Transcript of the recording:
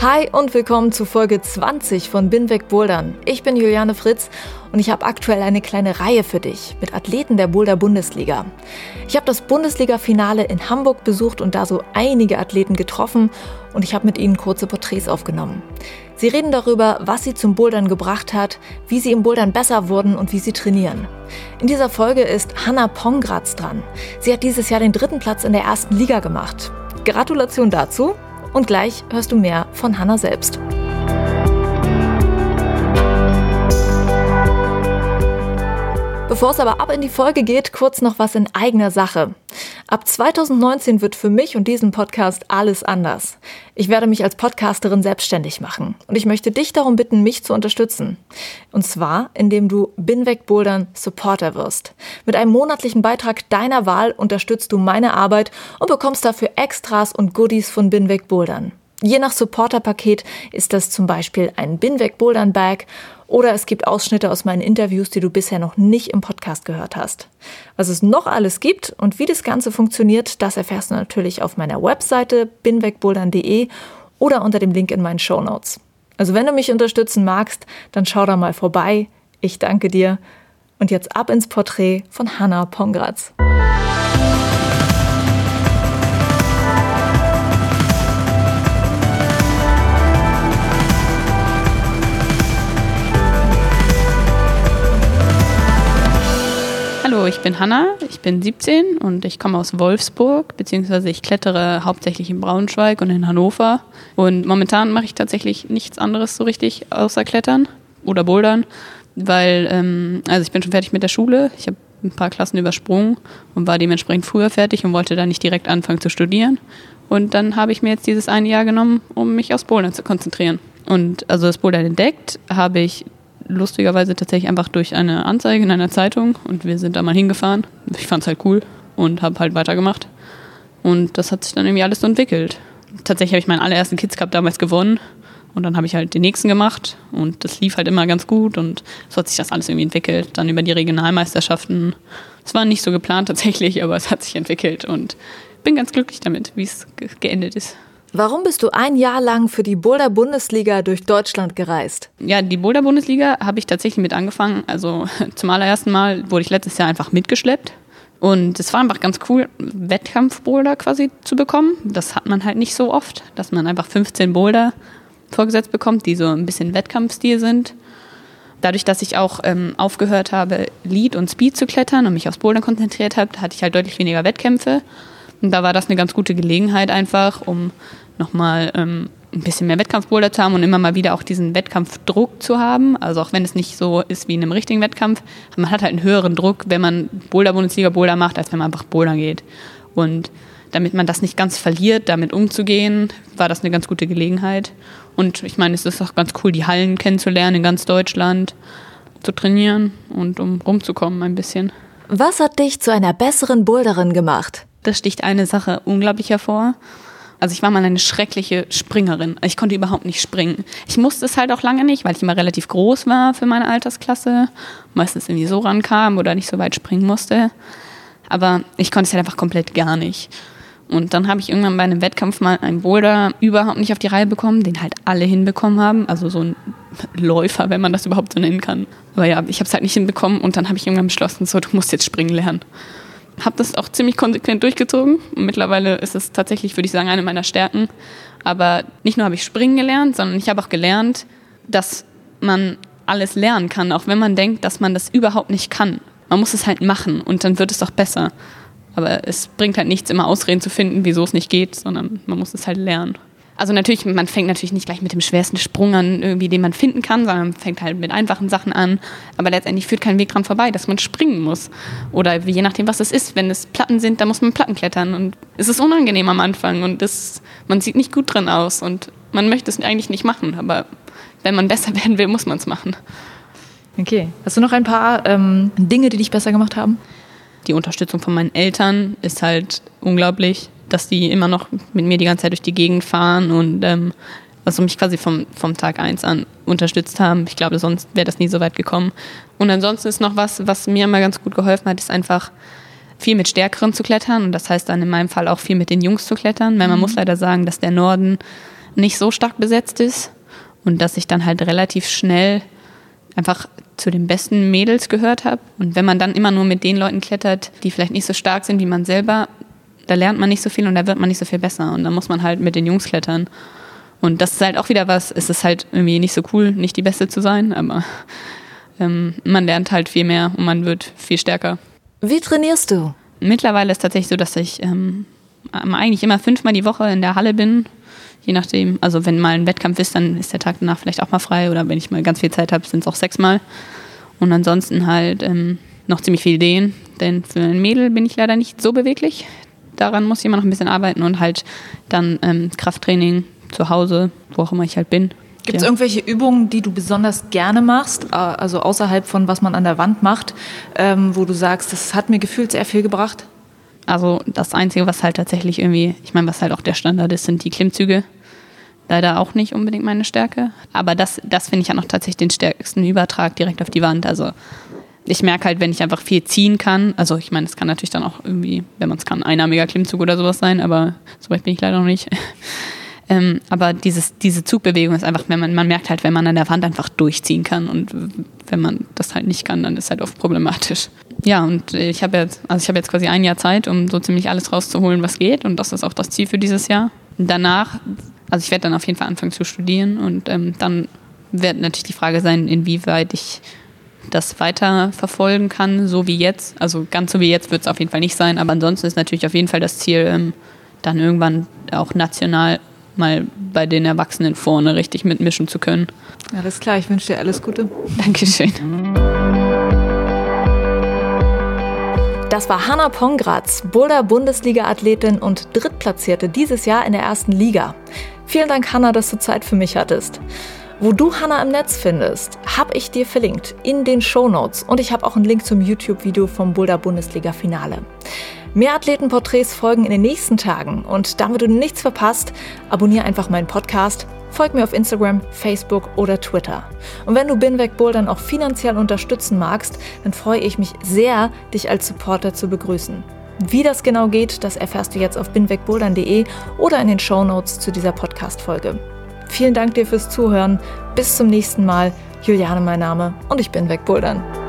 Hi und willkommen zu Folge 20 von Bin weg Bouldern. Ich bin Juliane Fritz und ich habe aktuell eine kleine Reihe für dich mit Athleten der Boulder-Bundesliga. Ich habe das Bundesliga-Finale in Hamburg besucht und da so einige Athleten getroffen und ich habe mit ihnen kurze Porträts aufgenommen. Sie reden darüber, was sie zum Bouldern gebracht hat, wie sie im Bouldern besser wurden und wie sie trainieren. In dieser Folge ist Hannah Pongratz dran. Sie hat dieses Jahr den 3. Platz in der 1. Liga gemacht. Gratulation dazu! Und gleich hörst du mehr von Hannah selbst. Bevor es aber ab in die Folge geht, kurz noch was in eigener Sache. Ab 2019 wird für mich und diesen Podcast alles anders. Ich werde mich als Podcasterin selbstständig machen und ich möchte dich darum bitten, mich zu unterstützen. Und zwar, indem du Bin weg Bouldern Supporter wirst. Mit einem monatlichen Beitrag deiner Wahl unterstützt du meine Arbeit und bekommst dafür Extras und Goodies von Bin weg Bouldern. Je nach Supporter-Paket ist das zum Beispiel ein Bin weg Bouldern Bag oder es gibt Ausschnitte aus meinen Interviews, die du bisher noch nicht im Podcast gehört hast. Was es noch alles gibt und wie das Ganze funktioniert, das erfährst du natürlich auf meiner Webseite binwegbouldern.de oder unter dem Link in meinen Shownotes. Also wenn du mich unterstützen magst, dann schau da mal vorbei. Ich danke dir. Und jetzt ab ins Porträt von Hannah Pongratz. Hallo, ich bin Hannah, ich bin 17 und ich komme aus Wolfsburg, beziehungsweise ich klettere hauptsächlich in Braunschweig und in Hannover. Und momentan mache ich tatsächlich nichts anderes so richtig außer Klettern oder Bouldern, weil ich bin schon fertig mit der Schule. Ich habe ein paar Klassen übersprungen und war dementsprechend früher fertig und wollte dann nicht direkt anfangen zu studieren. Und dann habe ich mir jetzt dieses eine Jahr genommen, um mich aufs Bouldern zu konzentrieren. Und also das Bouldern entdeckt habe ich lustigerweise tatsächlich einfach durch eine Anzeige in einer Zeitung und wir sind da mal hingefahren. Ich fand es halt cool und habe halt weitergemacht. Und das hat sich dann irgendwie alles so entwickelt. Tatsächlich habe ich meinen allerersten Kids Cup damals gewonnen und dann habe ich halt den nächsten gemacht und das lief halt immer ganz gut und so hat sich das alles irgendwie entwickelt. Dann über die Regionalmeisterschaften. Es war nicht so geplant tatsächlich, aber es hat sich entwickelt und bin ganz glücklich damit, wie es geendet ist. Warum bist du ein Jahr lang für die Boulder-Bundesliga durch Deutschland gereist? Ja, die Boulder-Bundesliga habe ich tatsächlich mit angefangen. Also zum allerersten Mal wurde ich letztes Jahr einfach mitgeschleppt. Und es war einfach ganz cool, Wettkampf-Boulder quasi zu bekommen. Das hat man halt nicht so oft, dass man einfach 15 Boulder vorgesetzt bekommt, die so ein bisschen Wettkampfstil sind. Dadurch, dass ich auch aufgehört habe, Lead und Speed zu klettern und mich aufs Bouldern konzentriert habe, hatte ich halt deutlich weniger Wettkämpfe. Und da war das eine ganz gute Gelegenheit einfach, um nochmal ein bisschen mehr Wettkampfboulder zu haben und immer mal wieder auch diesen Wettkampfdruck zu haben. Also auch wenn es nicht so ist wie in einem richtigen Wettkampf, man hat halt einen höheren Druck, wenn man Boulder-Bundesliga-Boulder macht, als wenn man einfach bouldern geht. Und damit man das nicht ganz verliert, damit umzugehen, war das eine ganz gute Gelegenheit. Und ich meine, es ist auch ganz cool, die Hallen kennenzulernen in ganz Deutschland, zu trainieren und um rumzukommen ein bisschen. Was hat dich zu einer besseren Boulderin gemacht? Das sticht eine Sache unglaublich hervor. Also ich war mal eine schreckliche Springerin. Ich konnte überhaupt nicht springen. Ich musste es halt auch lange nicht, weil ich immer relativ groß war für meine Altersklasse. Meistens irgendwie so rankam oder nicht so weit springen musste. Aber ich konnte es halt einfach komplett gar nicht. Und dann habe ich irgendwann bei einem Wettkampf mal einen Boulder überhaupt nicht auf die Reihe bekommen, den halt alle hinbekommen haben. Also so ein Läufer, wenn man das überhaupt so nennen kann. Aber ja, ich habe es halt nicht hinbekommen und dann habe ich irgendwann beschlossen, so, du musst jetzt springen lernen. Habe das auch ziemlich konsequent durchgezogen. Und mittlerweile ist es tatsächlich, würde ich sagen, eine meiner Stärken. Aber nicht nur habe ich springen gelernt, sondern ich habe auch gelernt, dass man alles lernen kann, auch wenn man denkt, dass man das überhaupt nicht kann. Man muss es halt machen und dann wird es auch besser. Aber es bringt halt nichts, immer Ausreden zu finden, wieso es nicht geht, sondern man muss es halt lernen. Also natürlich, man fängt natürlich nicht gleich mit dem schwersten Sprung an, irgendwie, den man finden kann, sondern man fängt halt mit einfachen Sachen an. Aber letztendlich führt kein Weg dran vorbei, dass man springen muss. Oder je nachdem, was es ist. Wenn es Platten sind, dann muss man Platten klettern. Und es ist unangenehm am Anfang und man sieht nicht gut drin aus. Und man möchte es eigentlich nicht machen. Aber wenn man besser werden will, muss man es machen. Okay. Hast du noch ein paar Dinge, die dich besser gemacht haben? Die Unterstützung von meinen Eltern ist halt unglaublich, dass die immer noch mit mir die ganze Zeit durch die Gegend fahren und also mich quasi vom Tag 1 an unterstützt haben. Ich glaube, sonst wäre das nie so weit gekommen. Und ansonsten ist noch was mir immer ganz gut geholfen hat, ist einfach viel mit Stärkeren zu klettern. Und das heißt dann in meinem Fall auch viel mit den Jungs zu klettern. Weil man muss leider sagen, dass der Norden nicht so stark besetzt ist und dass ich dann halt relativ schnell einfach zu den besten Mädels gehört habe. Und wenn man dann immer nur mit den Leuten klettert, die vielleicht nicht so stark sind wie man selber, da lernt man nicht so viel und da wird man nicht so viel besser. Und dann muss man halt mit den Jungs klettern. Und das ist halt auch wieder was, es ist halt irgendwie nicht so cool, nicht die Beste zu sein, aber man lernt halt viel mehr und man wird viel stärker. Wie trainierst du? Mittlerweile ist es tatsächlich so, dass ich eigentlich immer 5-mal die Woche in der Halle bin. Je nachdem, also wenn mal ein Wettkampf ist, dann ist der Tag danach vielleicht auch mal frei. Oder wenn ich mal ganz viel Zeit habe, sind es auch 6-mal. Und ansonsten halt noch ziemlich viel Dehnen. Denn für ein Mädel bin ich leider nicht so beweglich. Daran muss ich immer noch ein bisschen arbeiten. Und halt dann Krafttraining zu Hause, wo auch immer ich halt bin. Gibt es irgendwelche Übungen, die du besonders gerne machst, also außerhalb von was man an der Wand macht, wo du sagst, das hat mir gefühlt sehr viel gebracht? Also das Einzige, was halt tatsächlich irgendwie, ich meine, was halt auch der Standard ist, sind die Klimmzüge. Leider auch nicht unbedingt meine Stärke. Aber das finde ich ja noch tatsächlich den stärksten Übertrag direkt auf die Wand. Also ich merke halt, wenn ich einfach viel ziehen kann, also ich meine, es kann natürlich dann auch irgendwie, wenn man es kann, einarmiger Klimmzug oder sowas sein, aber so weit bin ich leider noch nicht. Aber diese Zugbewegung ist einfach, man merkt halt, wenn man an der Wand einfach durchziehen kann und wenn man das halt nicht kann, dann ist es halt oft problematisch. Ja, und ich habe jetzt quasi ein Jahr Zeit, um so ziemlich alles rauszuholen, was geht, und das ist auch das Ziel für dieses Jahr. Danach, also ich werde dann auf jeden Fall anfangen zu studieren und dann wird natürlich die Frage sein, inwieweit ich das weiter verfolgen kann, so wie jetzt. Also ganz so wie jetzt wird es auf jeden Fall nicht sein, aber ansonsten ist natürlich auf jeden Fall das Ziel, dann irgendwann auch national mal bei den Erwachsenen vorne richtig mitmischen zu können. Ja, alles klar, ich wünsche dir alles Gute. Dankeschön. Das war Hannah Pongratz, Boulder-Bundesliga-Athletin und Drittplatzierte dieses Jahr in der 1. Liga. Vielen Dank, Hannah, dass du Zeit für mich hattest. Wo du Hannah im Netz findest, habe ich dir verlinkt in den Shownotes und ich habe auch einen Link zum YouTube-Video vom Boulder-Bundesliga-Finale. Mehr Athletenporträts folgen in den nächsten Tagen und damit du nichts verpasst, abonniere einfach meinen Podcast, folg mir auf Instagram, Facebook oder Twitter. Und wenn du Binweg Bouldern auch finanziell unterstützen magst, dann freue ich mich sehr, dich als Supporter zu begrüßen. Wie das genau geht, das erfährst du jetzt auf binwegbouldern.de oder in den Shownotes zu dieser Podcast-Folge. Vielen Dank dir fürs Zuhören. Bis zum nächsten Mal. Juliane mein Name und ich bin Binweg Bouldern.